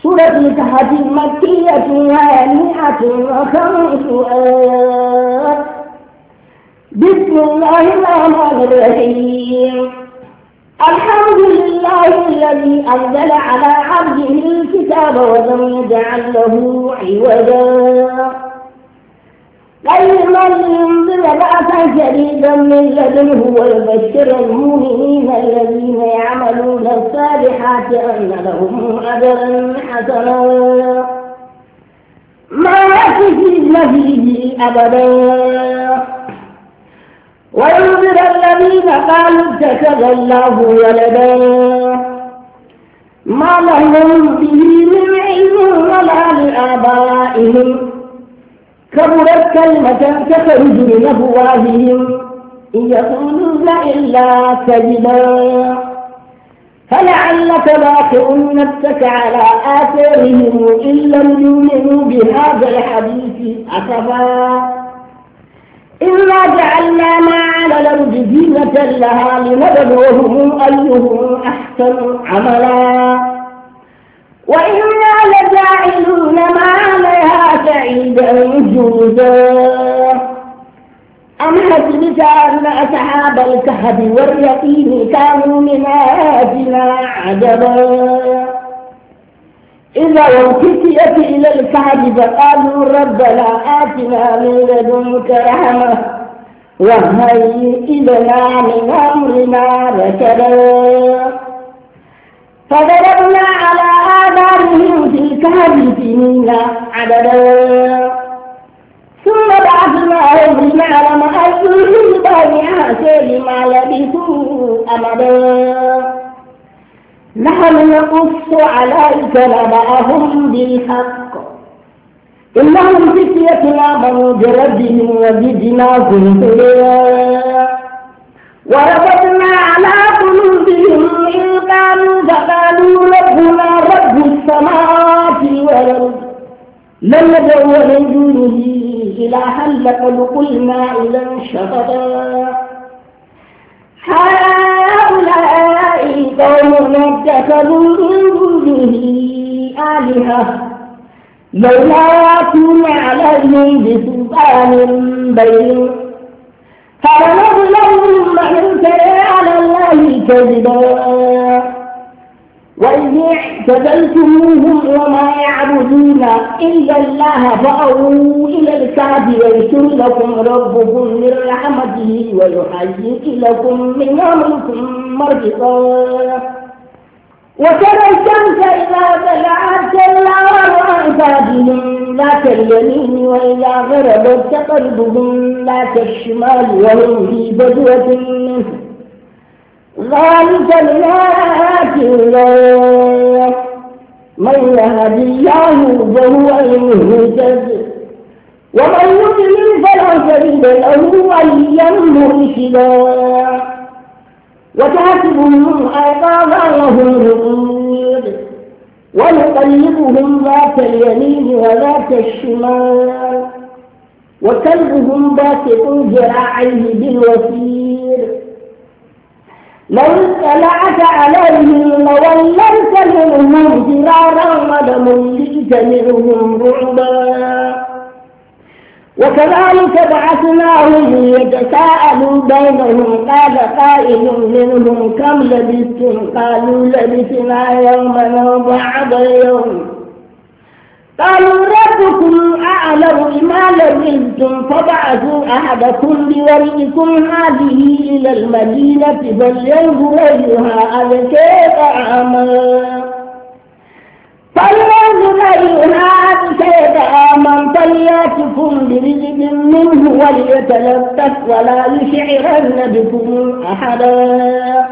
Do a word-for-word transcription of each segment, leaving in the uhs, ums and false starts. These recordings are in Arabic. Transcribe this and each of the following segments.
سورة الكهف مكية مئة وخمس آيات. بسم الله الرحمن الرحيم. الحمد لله الذي أنزل على عبده الكتاب ولم يجعل له عوجا قيما لينذر بأسا شديدا من لدنه ويبشر المؤمنين الذين يعملون الصالحات أن لهم أجرا حسنا ما يكفين فيه أبدا وينذر الذين قالوا اتخذ الله ولدا ما لهم به من علم ولا لآبائهم كبرت كلمة تخرج من أفواههم إن يقولون إلا كذبا فلعلك باخع نفسك على آثارهم إن لم يؤمنوا بهذا الحديث أسفا إنا جعلنا ما على الأرض زينة لها لنبلوهم أيهم أحسن عملا وإنا لجاعلون ما عليها سعيدا جرزا أم حسبت أن أصحاب الكهف واليقين كانوا من آياتنا عجبا إذا وفتيت إلى الكهف فقالوا ربنا آتنا من لدنك رحمة وهيئ لنا من أمرنا رشدا فضربنا على آذانهم في الكهف سنين عددا ثم بعثناهم لنعلم أي الحزبان أحسن ما لبثوا أمدا نحن نقص عليك نبأهم بالحق إنهم فتية آمنوا بربهم وزدناهم هدى وربطنا على قلوبهم إذ قالوا فقالوا ربنا رب السماوات والأرض لن ندعو من دونه إلها لقد قلنا إذا شططا هؤلاء قوم اتخذوا من دونه آلهة لولا يأتون عليهم بسلطان بين فلنظلم من افترى على الله كذبا وإذ اعتزلتموهم وما يعبدون إلا الله فأووا إلى الكهف ينشر لكم ربكم من رحمته ويهيئ لكم من أمركم مرفقا وترى الشمس إذا طلعت تزاور عن كهفهم ذات اليمين وإذا غربت تقرضهم ذات الشمال وهم في فجوة منه ذلك من آيات الله من يهد الله فهو المهتد ومن يضلل فلن تجد له وليا مرشدا وتحسبهم أيقاظا وهم رقود ونقلبهم ذات اليمين وذات الشمال وكلبهم باسط ذراعيه بالوسيد لو اطلعت عليهم لوليت منهم فرارا ولملئت منهم رعبا وكذلك بعثناهم ليتساءلوا بينهم قال قائل منهم كم لبثتم قالوا لبثنا يوما أو بعض يوم قالوا ربكم أعلم بما لبثتم فابعثوا أحدكم بورقكم هذه إلى المدينة فلينظر أيها أزكى طعاما فلينظر أيها أزكى طعاما فليأتكم برزق منه وليتلطف ولا يشعرن بكم أحدا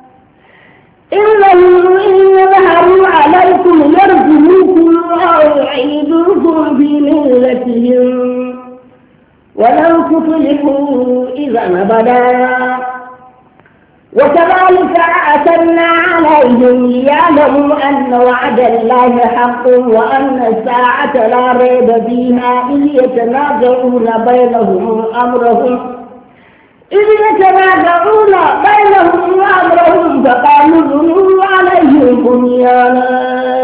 إنهم إن يظهروا عليكم يرجموكم أو يعيدوكم في ملتهم ولن تفلحوا إذا أبدا وكذلك أعثرنا عليهم ليعلموا أن وعد الله حق وأن الساعة لا ريب فيها إذ يتنازعون بينهم أمرهم إذ يتنازعون بينهم أمرهم فقالوا ابنوا عليهم بنيانا